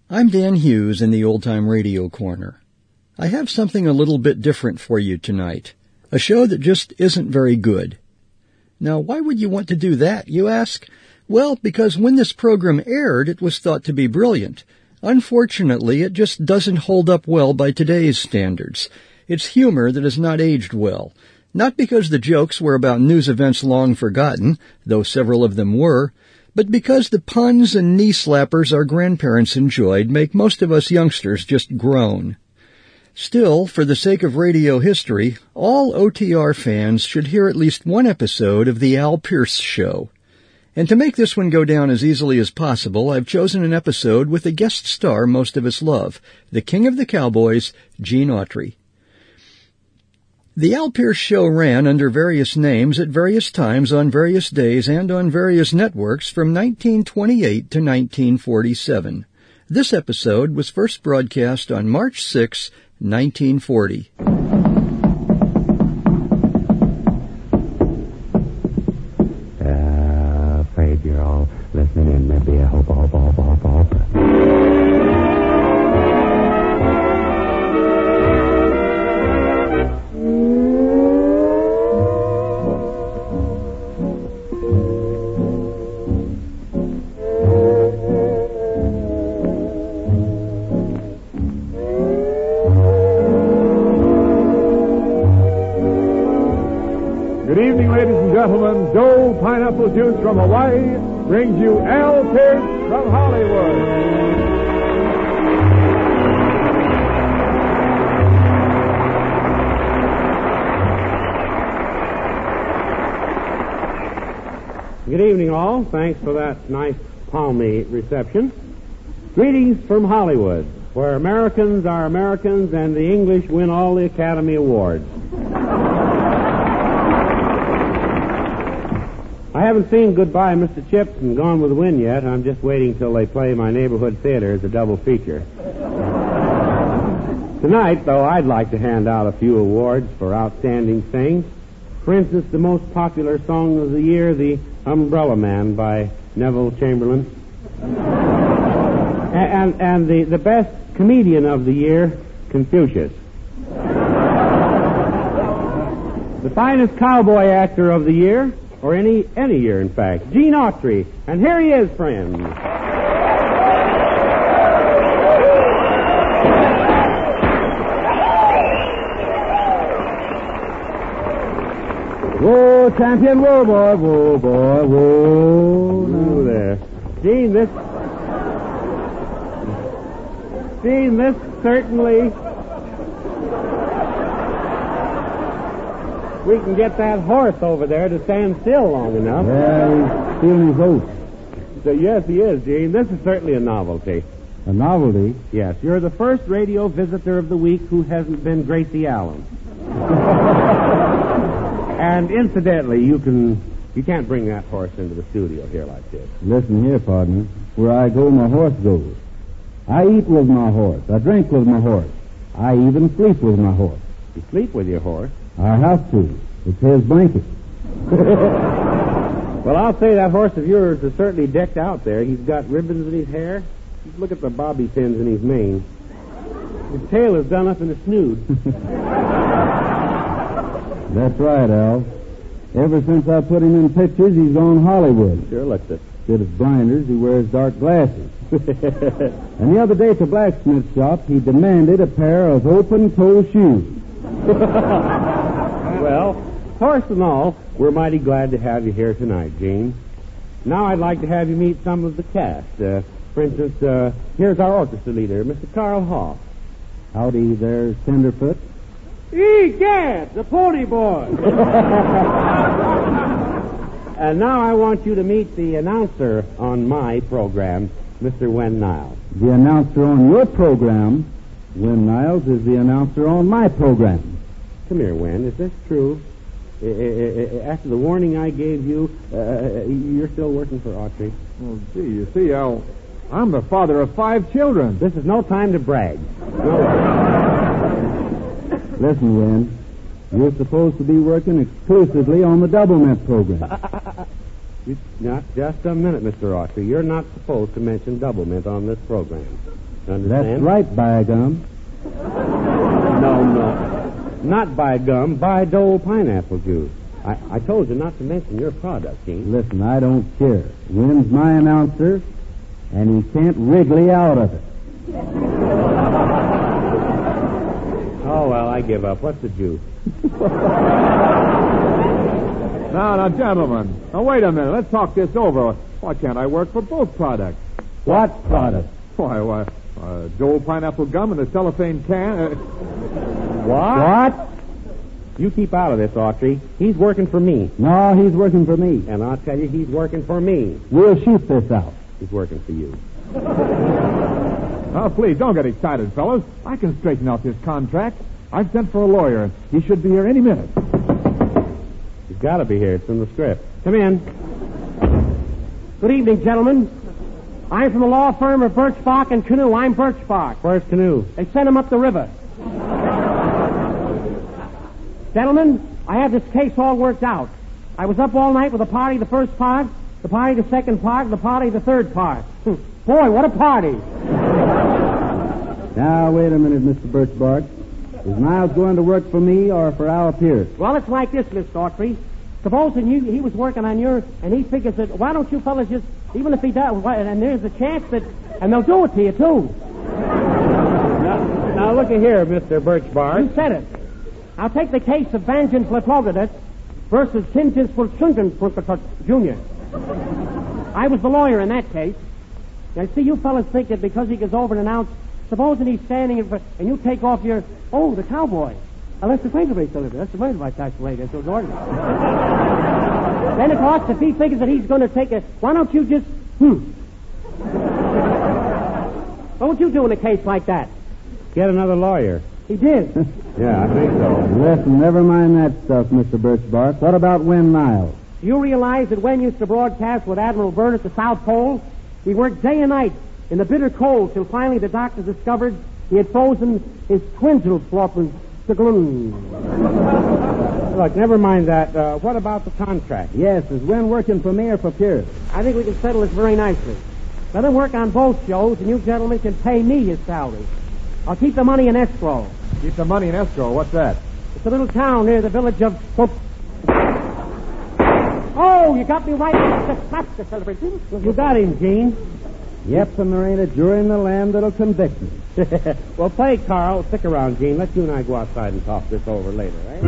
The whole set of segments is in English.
I'm Dan Hughes in the Old Time Radio Corner. I have something a little bit different for you tonight, a show that just isn't very good. Now, why would you want to do that, you ask? Well, because when this program aired, it was thought to be brilliant. Unfortunately, it just doesn't hold up well by today's standards. It's humor that has not aged well. Not because the jokes were about news events long forgotten, though several of them were, but because the puns and knee slappers our grandparents enjoyed make most of us youngsters just groan. Still, for the sake of radio history, all OTR fans should hear at least one episode of The Al Pearce Show. And to make this one go down as easily as possible, I've chosen an episode with a guest star most of us love, the King of the Cowboys, Gene Autry. The Al Pearce Show ran under various names at various times on various days and on various networks from 1928 to 1947. This episode was first broadcast on March 6, 1940. Afraid you're all listening in, maybe a hope. Gentlemen, Joe Pineapple Juice from Hawaii brings you Al Pearce from Hollywood. Good evening, all. Thanks for that nice, palmy reception. Greetings from Hollywood, where Americans are Americans and the English win all the Academy Awards. I haven't seen Goodbye, Mr. Chips and Gone with the Wind yet. I'm just waiting till they play my neighborhood theater as a double feature. Tonight, though, I'd like to hand out a few awards for outstanding things. For instance, the most popular song of the year, The Umbrella Man by Neville Chamberlain. and the best comedian of the year, Confucius. The finest cowboy actor of the year, or any year, in fact, Gene Autry. And here he is, friends. Whoa, champion, whoa, boy, whoa. Ooh, there. Gene, this certainly... We can get that horse over there to stand still long enough. Yeah, he's stealing his oats. So, yes, he is, Gene. This is certainly a novelty. A novelty? Yes, you're the first radio visitor of the week who hasn't been Gracie Allen. And incidentally, you can't bring that horse into the studio here like this. Listen here, partner. Where I go, my horse goes. I eat with my horse. I drink with my horse. I even sleep with my horse. You sleep with your horse? I have to. It's his blanket. Well, I'll say that horse of yours is certainly decked out there. He's got ribbons in his hair. Look at the bobby pins in his mane. His tail is done up in a snood. That's right, Al. Ever since I put him in pictures, he's gone Hollywood. Sure looks it. Instead of blinders, he wears dark glasses. And the other day at the blacksmith shop, he demanded a pair of open-toe shoes. Well, horse and all, we're mighty glad to have you here tonight, Gene. Now I'd like to have you meet some of the cast. For instance, here's our orchestra leader, Mr. Carl Hoff. Howdy there, Tenderfoot. Egad, the pony boy. And now I want you to meet the announcer on my program, Mr. Wen Niles. The announcer on your program, Wen Niles, is the announcer on my program. Come here, Wen. Is this true? After the warning I gave you, you're still working for Autry? Oh, gee, you see, Al, I'm the father of 5 children. This is no time to brag. Listen, Wen, you're supposed to be working exclusively on the Doublemint program. Not just a minute, Mr. Autry. You're not supposed to mention Doublemint on this program. Understand? That's right, by gum. No. Not by gum, by Dole pineapple juice. I told you not to mention your product, Gene. Listen, I don't care. Wynn's my announcer, and he can't wriggly out of it. Oh, well, I give up. What's the juice? Now, gentlemen. Now, wait a minute. Let's talk this over. Why can't I work for both products? What product? Why, Dole pineapple gum in a cellophane can. What? You keep out of this, Autry. He's working for me. No, he's working for me. And I'll tell you, he's working for me. We'll shoot this out. He's working for you. Oh, please, don't get excited, fellas. I can straighten out this contract. I've sent for a lawyer. He should be here any minute. He's got to be here. It's in the script. Come in. Good evening, gentlemen. I'm from the law firm of Birchbach and Canoe. I'm Birchbach. Where's Canoe? They sent him up the river. Gentlemen, I have this case all worked out. I was up all night with the party, the first part, the party, the second part, and the party, the third part. Boy, what a party. Now, wait a minute, Mr. Birchbark. Is Miles going to work for me or for Al Pierce? Well, it's like this, Miss Autry. Supposing he was working on your, and he figures that, why don't you fellas just, even if he does, and there's a chance that, and they'll do it to you, too. Now, look at here, Mr. Birchbark. You said it. I'll take the case of Vangeance Leplogradus versus Tintin Jr. I was the lawyer in that case. Now, see, you fellas think that because he goes over and announces, supposing he's standing and you take off your, the cowboy. Unless the crazy rate delivery. That's the right by tax rate. That's so ordinary. Then, of course, if he figures that he's going to take a, why don't you just, What would you do in a case like that? Get another lawyer. He did. Yeah, I think so. Listen, never mind that stuff, Mr. Birchbark. What about Win Niles? You realize that Wen used to broadcast with Admiral Byrne at the South Pole? He worked day and night in the bitter cold till finally the doctors discovered he had frozen his twinsial floppers. Look, never mind that. What about the contract? Yes, is Win working for me or for Pierce? I think we can settle this very nicely. Let him work on both shows, and you gentlemen can pay me his salary. I'll keep the money in escrow. Keep the money in escrow. What's that? It's a little town near the village of... Oh, you got me right. You got him, Gene. Yep, and there ain't a jury in the land that'll convict me. Well, play, Carl. Stick around, Gene. Let you and I go outside and talk this over later, right?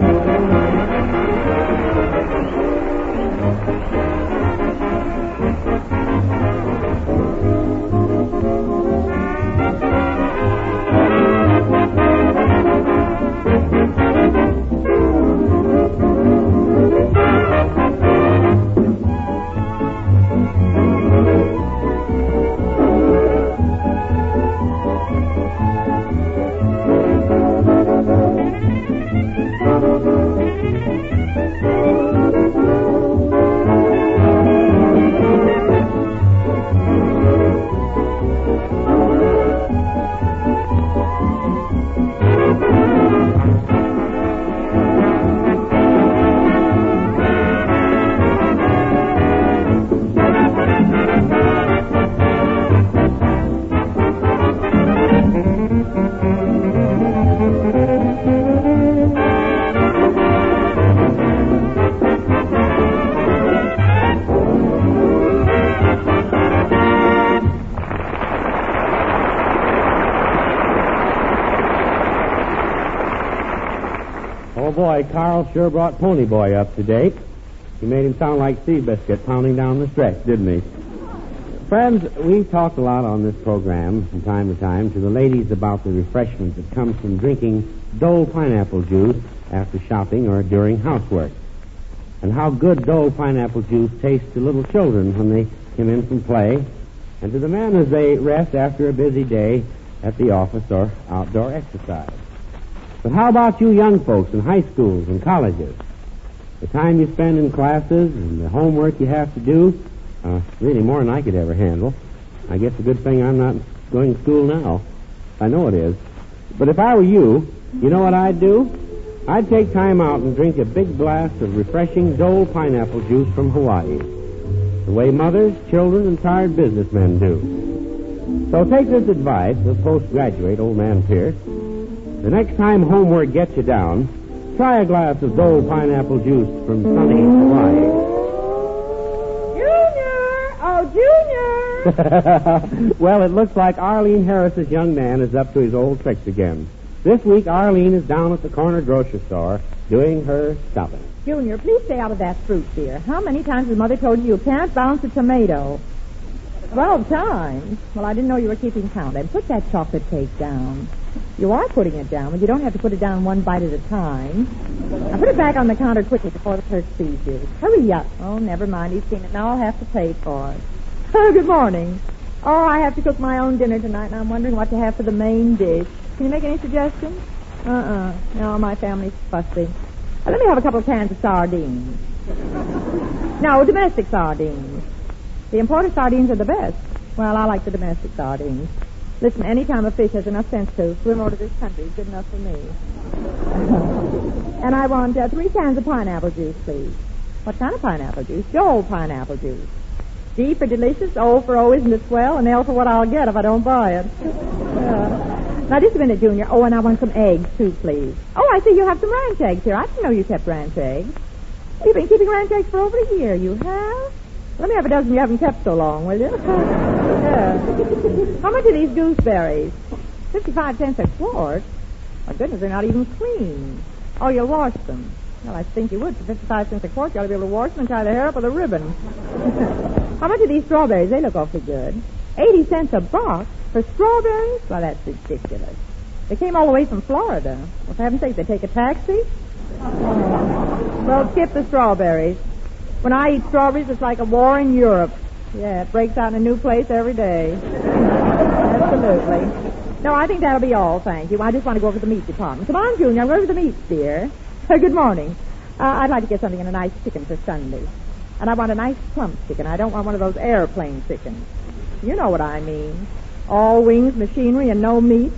Oh, boy, Carl sure brought Pony Boy up to date. He made him sound like Seabiscuit pounding down the stretch, didn't he? Friends, we've talked a lot on this program from time to time to the ladies about the refreshment that comes from drinking Dole pineapple juice after shopping or during housework, and how good Dole pineapple juice tastes to little children when they come in from play, and to the men as they rest after a busy day at the office or outdoor exercise. But how about you young folks in high schools and colleges? The time you spend in classes and the homework you have to do, really more than I could ever handle. I guess a good thing I'm not going to school now. I know it is. But if I were you, you know what I'd do? I'd take time out and drink a big glass of refreshing Dole pineapple juice from Hawaii, the way mothers, children, and tired businessmen do. So take this advice of postgraduate old man Pierce. The next time homework gets you down, try a glass of Dole pineapple juice from sunny Hawaii. Junior! Well, it looks like Arlene Harris's young man is up to his old tricks again. This week, Arlene is down at the corner grocery store doing her shopping. Junior, please stay out of that fruit, dear. How many times has Mother told you can't bounce a tomato? 12 times. Well, I didn't know you were keeping count. And put that chocolate cake down. You are putting it down, but you don't have to put it down one bite at a time. Now put it back on the counter quickly before the clerk sees you. Hurry up. Oh, never mind. He's seen it. Now I'll have to pay for it. Oh, good morning. Oh, I have to cook my own dinner tonight, and I'm wondering what to have for the main dish. Can you make any suggestions? No, my family's fussy. Let me have a couple of cans of sardines. No, domestic sardines. The imported sardines are the best. Well, I like the domestic sardines. Listen, any time a fish has enough sense to swim over to this country is good enough for me. And I want 3 cans of pineapple juice, please. What kind of pineapple juice? Joel pineapple juice. D for delicious, O for oh, isn't it swell, and L for what I'll get if I don't buy it. Now, just a minute, Junior. Oh, and I want some eggs, too, please. Oh, I see you have some ranch eggs here. I didn't know you kept ranch eggs. You've been keeping ranch eggs for over a year, you have? Let me have a dozen you haven't kept so long, will you? Yeah. How much are these gooseberries? 55 cents a quart? My goodness, they're not even clean. Oh, you'll wash them. Well, I think you would. For 55 cents a quart, you ought to be able to wash them and tie their hair up with a ribbon. How much are these strawberries? They look awfully good. 80 cents a box for strawberries? Well, that's ridiculous. They came all the way from Florida. Well, for heaven's sake, they take a taxi? Well, skip the strawberries. When I eat strawberries, it's like a war in Europe. Yeah, it breaks out in a new place every day. Absolutely. No, I think that'll be all, thank you. I just want to go over to the meat department. Come on, Junior, I'm going over to the meat, dear. Good morning. I'd like to get something in a nice chicken for Sunday. And I want a nice plump chicken. I don't want one of those airplane chickens. You know what I mean. All wings, machinery, and no meat.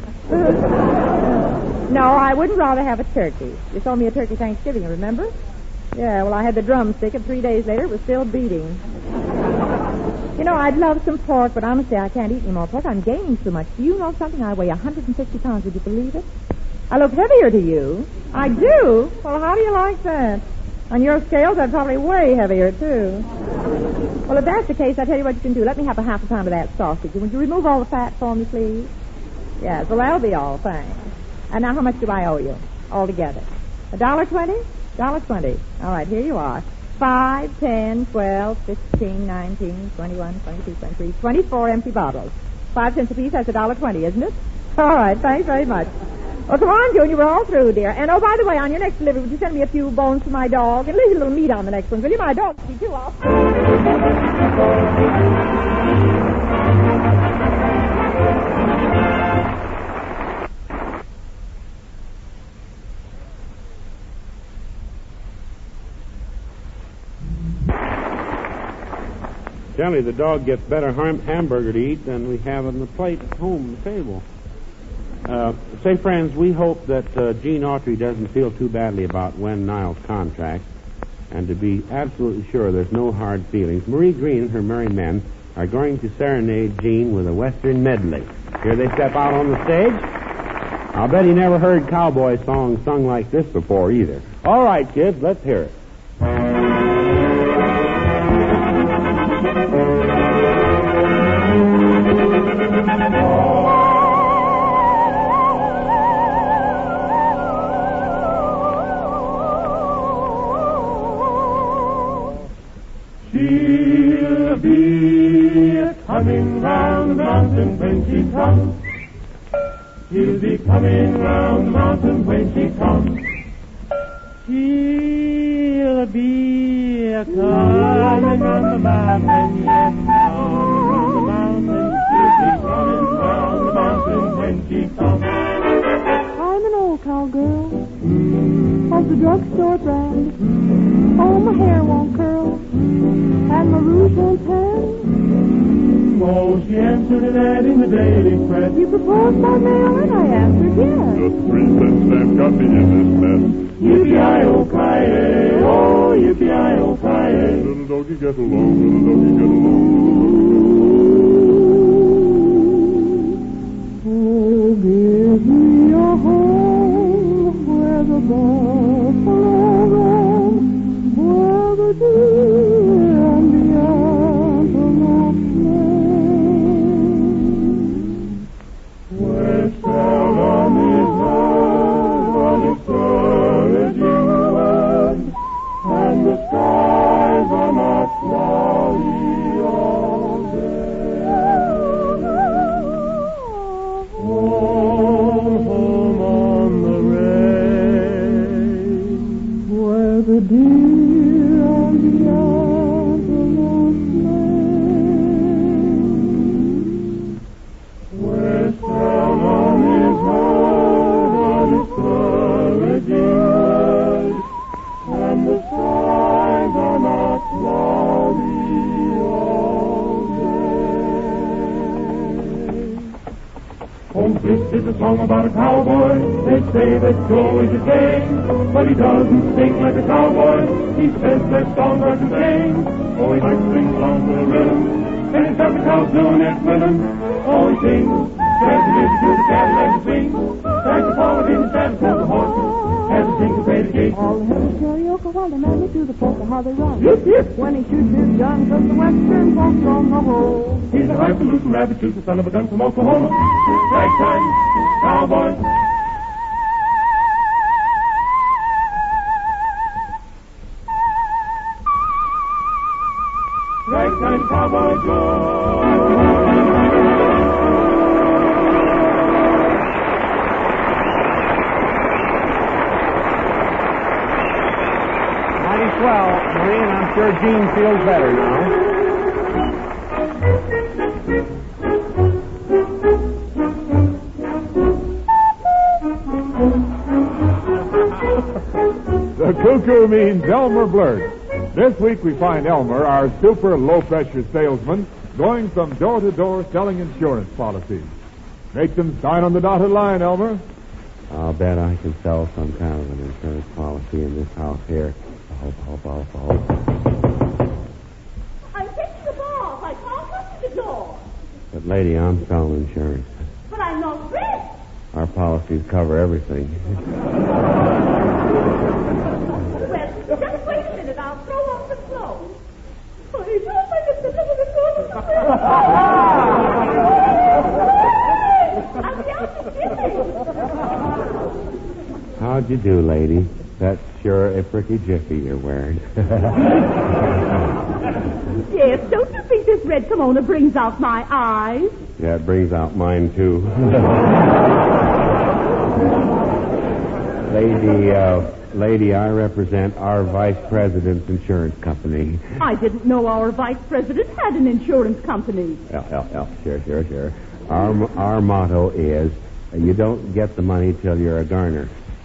No, I wouldn't rather have a turkey. You sold me a turkey Thanksgiving, remember? Yeah, well, I had the drumstick, and 3 days later it was still beating. You know, I'd love some pork, but honestly, I can't eat any more pork. I'm gaining so much. Do you know something? I weigh 150 pounds. Would you believe it? I look heavier to you. I do? Well, how do you like that? On your scales, I'm probably way heavier, too. Well, if that's the case, I'll tell you what you can do. Let me have a half a pound of that sausage. Would you remove all the fat for me, please? Yes, well, that'll be all, thanks. And now how much do I owe you altogether? $1.20? $1.20. All right, here you are. 5, 10, 12, 15, 19, 21, 22, 23, 24 empty bottles. 5 cents apiece, that's $1.20, isn't it? All right, thanks very much. Well, come on, Junior, we're all through, dear. And, oh, by the way, on your next delivery, would you send me a few bones for my dog? And leave a little meat on the next one, will you? My dog's me, too. Jelly, the dog gets better hamburger to eat than we have on the plate at home, the table. Say, friends, we hope that Gene Autry doesn't feel too badly about Wen Niles' contract, and to be absolutely sure there's no hard feelings, Marie Green and her merry men are going to serenade Gene with a Western medley. Here they step out on the stage. I'll bet he never heard cowboy songs sung like this before either. All right, kids, let's hear it. She'll be coming round the mountain when she comes. She'll be coming round the mountain when she comes. She'll be coming round the mountain, yes, round the mountain. She'll be coming round the mountain when she comes. I'm an old cowgirl of the drugstore brand. Oh, my hair won't curl, and my rouge won't tan. Oh, she answered an ad in the Daily Press. You proposed by mail, and I answered yes. Just 3 cents left got me in this mess. Yippee-i-oh-ki-yay, oh, yippee-i-oh-ki-yay. Little doggy, get along, little doggy, get along. song about a cowboy. They say that Joe is a king, but he doesn't sing like a cowboy. He says that songs are to sing. Oh, he likes to sing along to the rhythm, and he's got the cows doing it with him. Oh, he sings, as he lives to the Cadillac swing. Thanks to Paul in the saddle for the horses, as he sings the great gate. All the hills karaoke while they marry to the polka, how they run. Yip, yip. When he shoots his gun, cause the western folks on the whole. He's a highfalutin rabbit, shoots the son of a gun from Oklahoma. Ragtime cowboy. Ragtime cowboy Joe. Mighty swell, Marie, and I'm sure Gene feels better now. The cuckoo means Elmer Blurt. This week we find Elmer, our super low-pressure salesman, going from door to door selling insurance policies. Make them sign on the dotted line, Elmer. I'll bet I can sell some kind of an insurance policy in this house here. I hope. I'm taking the ball. I can't come to the door. But, lady, I'm selling insurance. But I'm not rich. Our policies cover everything. Well, just wait a minute. I'll throw off the clothes. I hope I get the How'd you do, lady? That's sure a pretty jiffy you're wearing. Yes, don't you think this red kimono brings out my eyes? Yeah, it brings out mine, too. Lady, I represent our vice president's insurance company. I didn't know our vice president had an insurance company. Sure. Our motto is, you don't get the money till you're a garner.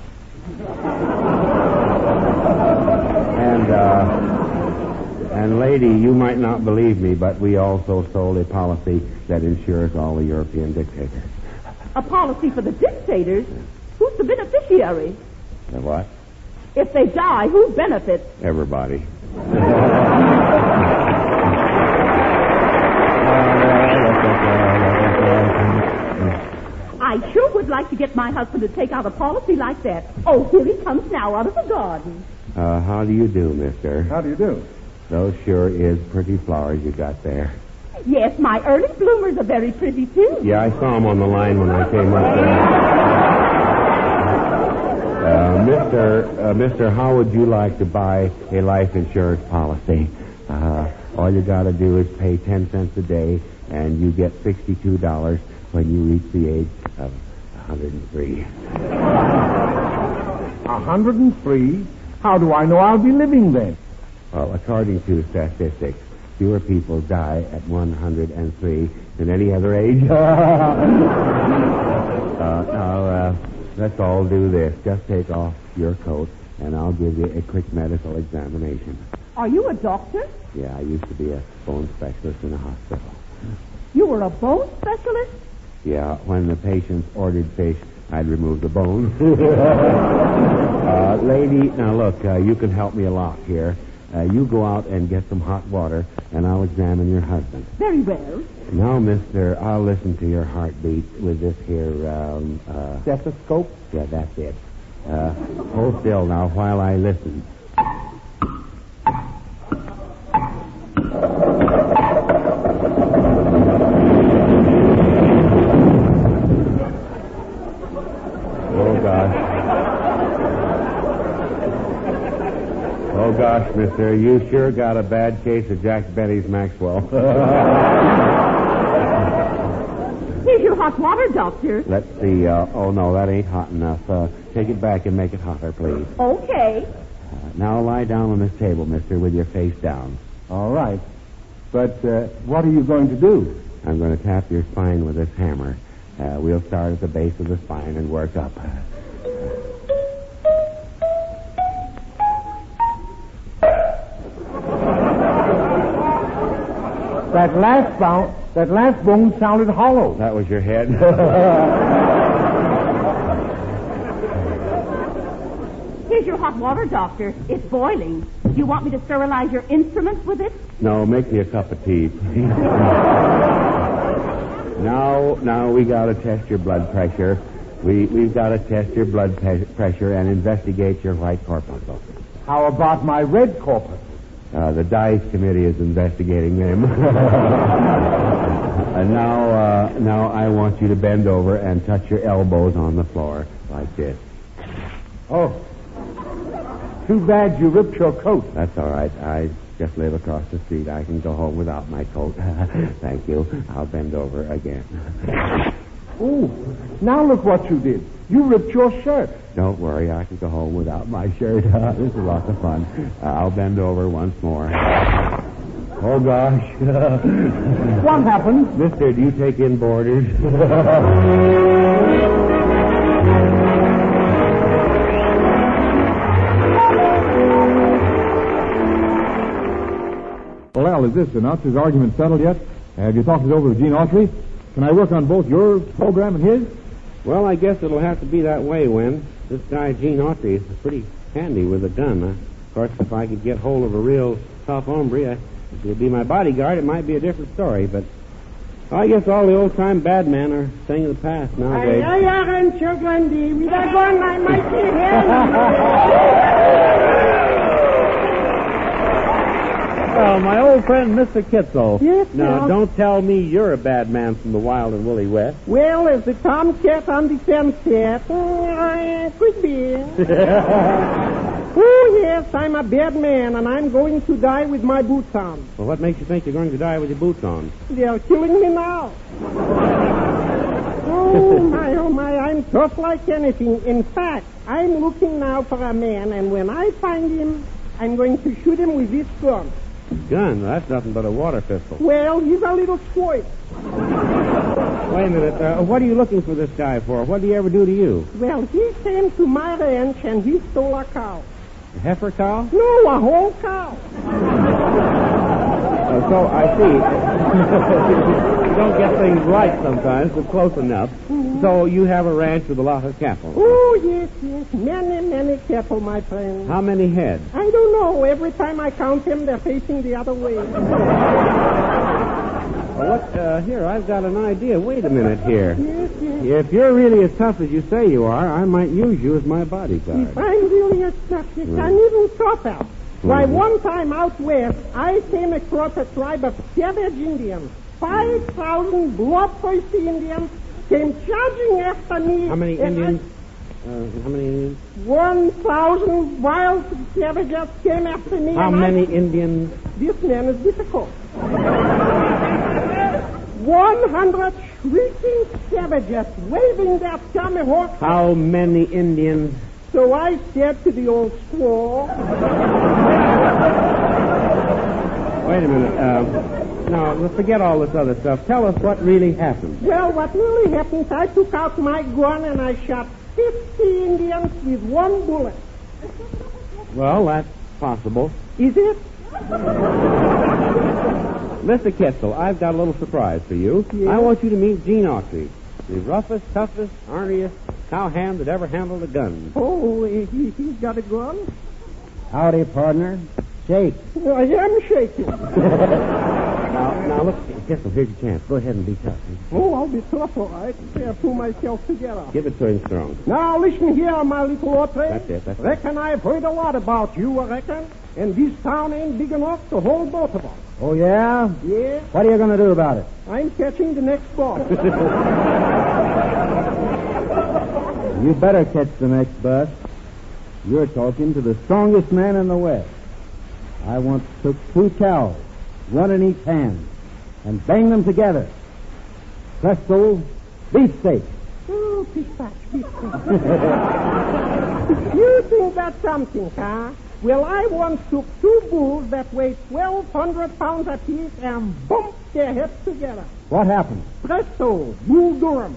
And lady, you might not believe me, but we also sold a policy that insures all the European dictators. A policy for the dictators? Who's the beneficiary? The what? If they die, who benefits? Everybody. I sure would like to get my husband to take out a policy like that. Oh, here he comes now out of the garden. How do you do, mister? How do you do? Those sure is pretty flowers you got there. Yes, my early bloomers are very pretty, too. Yeah, I saw them on the line when I came up there. Mister, how would you like to buy a life insurance policy? All you got to do is pay 10 cents a day, and you get $62 when you reach the age of 103. 103? How do I know I'll be living then? Well, according to statistics, fewer people die at 103 than any other age. Now, let's all do this. Just take off your coat, and I'll give you a quick medical examination. Are you a doctor? Yeah, I used to be a bone specialist in a hospital. You were a bone specialist? Yeah, when the patients ordered fish, I'd remove the bone. Lady, now look, you can help me a lot here. You go out and get some hot water, and I'll examine your husband. Very well. Now, mister, I'll listen to your heartbeat with this here, Stethoscope? Yeah, that's it. Hold still now while I listen. Oh, gosh, mister, you sure got a bad case of Jack Benny's Maxwell. Here's your hot water, doctor. Let's see. Oh, no, that ain't hot enough. Take it back and make it hotter, please. Okay. Now lie down on this table, mister, with your face down. All right. But what are you going to do? I'm going to tap your spine with this hammer. We'll start at the base of the spine and work up. That last bone sounded hollow. That was your head? Here's your hot water, Doctor. It's boiling. Do you want me to sterilize your instruments with it? No, make me a cup of tea, please. Now we got to test your blood pressure. We've got to test your blood pressure and investigate your white corpuscle. How about my red corpus? The Dice Committee is investigating them. And now I want you to bend over and touch your elbows on the floor like this. Oh. Too bad you ripped your coat. That's all right. I just live across the street. I can go home without my coat. Thank you. I'll bend over again. Oh, now look what you did. You ripped your shirt. Don't worry. I can go home without my shirt. This is lots of fun. I'll bend over once more. Oh, gosh. What happened? Mister, do you take in boarders? Well, Al, is this enough? Is argument settled yet? Have you talked it over with Gene Autry? Can I work on both your program and his? Well, I guess it'll have to be that way, Wen. This guy, Gene Autry, is pretty handy with a gun. Of course, if I could get hold of a real tough hombre, he'd be my bodyguard. It might be a different story, but I guess all the old-time bad men are thing of the past nowadays. Ay, Rancho Grande, we are going, I might be Well, my old friend, Mr. Kitzel. Yes, Now, sir. don't tell me you're a bad man from the wild and woolly West. Well, as the tomcat on the sunset, could be. Oh, yes, I'm a bad man, and I'm going to die with my boots on. Well, what makes you think you're going to die with your boots on? They're killing me now. Oh, my, I'm tough like anything. In fact, I'm looking now for a man, and when I find him, I'm going to shoot him with this gun. Gun? That's nothing but a water pistol. Well, he's a little squirt. Wait a minute. What are you looking for this guy for? What did he ever do to you? Well, he came to my ranch, and he stole a cow. A heifer cow? No, a whole cow. So I see. You don't get things right sometimes, but close enough. Mm-hmm. So you have a ranch with a lot of cattle. Oh, yes. Many cattle, my friend. How many head? I don't know. Every time I count them, they're facing the other way. Here, I've got an idea. Wait a minute here. Yes. If you're really as tough as you say you are, I might use you as my bodyguard. If I'm really a tough, I'm even tougher. Why, one time out west, I came across a tribe of savage Indians. 5,000 bloodthirsty Indians came charging after me. How many Indians? How many Indians? 1,000 wild savages came after me. How many Indians? This man is difficult. 100 shrieking savages waving their tomahawks. How many Indians? So I said to the old squaw. Wait a minute. Now, forget all this other stuff. Tell us what really happened. Well, what really happened, I took out my gun and I shot 50 Indians with one bullet. Well, that's possible. Is it? Mr. Kitzel, I've got a little surprise for you. Yes? I want you to meet Gene Autry, the roughest, toughest, orneriest cowhand that ever handled a gun. Oh, he's got a gun? Howdy, partner. Shake. I am shaking. Now, look, Kitzel, here's your chance. Go ahead and be tough. Oh, I'll be tough, all right. I'll pull myself together. Give it to him strong. Now, listen here, my little Autry. That's it. Reckon I've heard a lot about you, I reckon. And this town ain't big enough to hold both of us. Oh, yeah? Yeah? What are you going to do about it? I'm catching the next bus. You better catch the next bus. You're talking to the strongest man in the West. I once took 2 cows, one in each hand, and banged them together. Presto, beefsteak. Oh, pistache. You think that's something, huh? Well, I once took 2 bulls that weighed 1,200 pounds apiece and bumped their heads together. What happened? Presto, Bull Durham.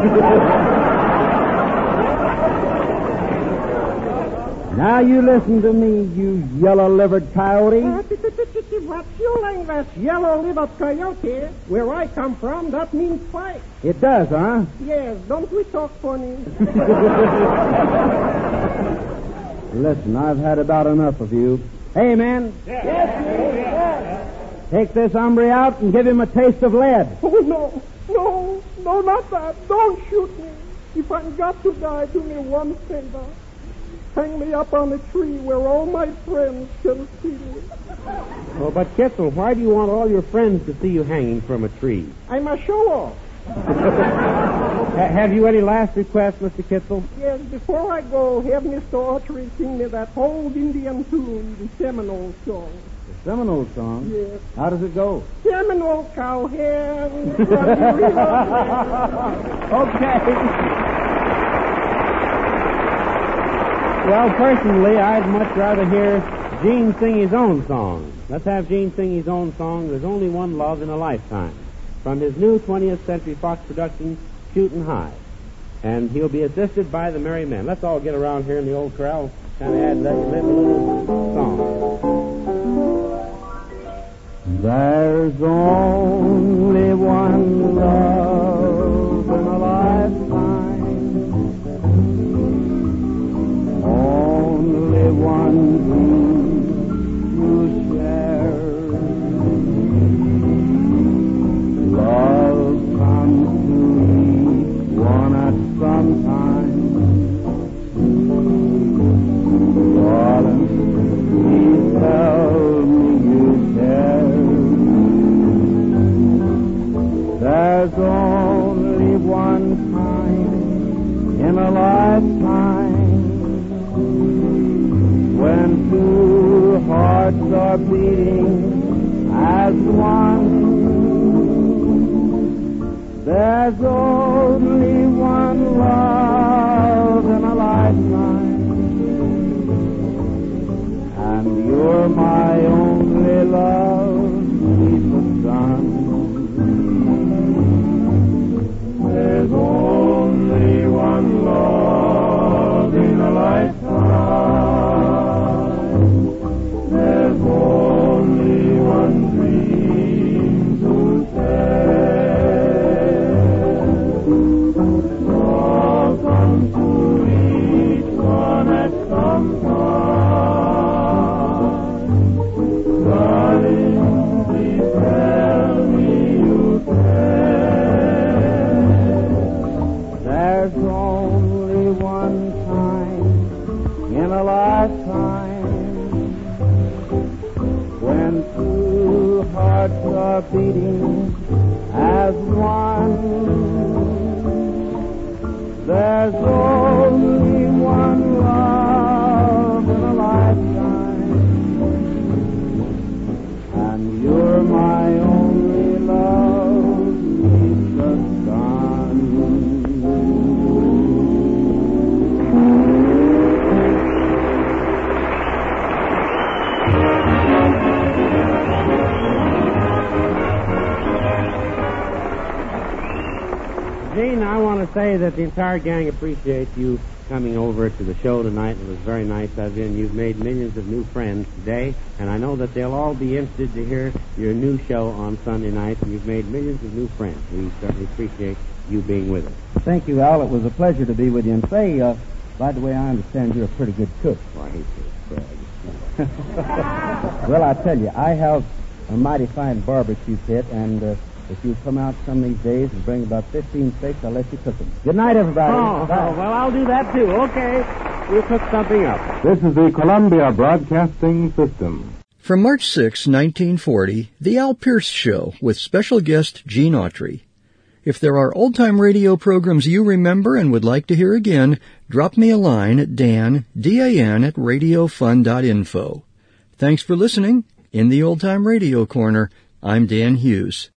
Now you listen to me, you yellow-livered coyote. What's your language, yellow-livered coyote? Where I come from, that means fight. It does, huh? Yes, don't we talk funny? Listen, I've had about enough of you. Hey, man. Yes. Take this hombre out and give him a taste of lead. Oh, no, not that. Don't shoot me. If I've got to die, do me one favor. Hang me up on a tree where all my friends can see me. Oh, but Kitzel, why do you want all your friends to see you hanging from a tree? I'm a show-off. Have you any last requests, Mr. Kitzel? Yes, before I go, have Mr. Autry sing me that old Indian tune, the Seminole song. The Seminole song? Yes. How does it go? Seminole cowhand. Okay. Well, personally, I'd much rather hear Gene sing his own song. Let's have Gene sing his own song, There's Only One Love in a Lifetime, from his new 20th Century Fox production, Shootin' High. And he'll be assisted by the Merry Men. Let's all get around here in the old corral, kind of add a little song. There's only one love in a lifetime, only one dream to share. Love comes to each one at some time. Darling, please tell me you care. There's only one time in a lifetime when two hearts are beating as one. There's only one love in a lifetime, and you're my only love beneath the sun. There's only one love in a lifetime. There's only one dream to share. Love comes to each one at some time. Darling, please tell me you care. There's only one time in a lifetime when two hearts are beating as one. There's only one love in a lifetime, and you're my only love beneath the sun. Gene, I want to say that the entire gang appreciates you coming over to the show tonight. It was very nice of you, and you've made millions of new friends today, and I know that they'll all be interested to hear your new show on Sunday night, and you've made millions of new friends. We certainly appreciate you being with us. Thank you, Al. It was a pleasure to be with you. And say, by the way, I understand you're a pretty good cook. Well, I hate to brag. Well, I tell you, I have a mighty fine barbecue pit, and if you come out some of these days and bring about 15 steaks, I'll let you cook them. Good night, everybody. Well, I'll do that, too. Okay. We'll cook something up. This is the Columbia Broadcasting System. From March 6, 1940, The Al Pierce Show with special guest Gene Autry. If there are old-time radio programs you remember and would like to hear again, drop me a line at Dan, at radiofun.info. Thanks for listening. In the Old Time Radio Corner, I'm Dan Hughes.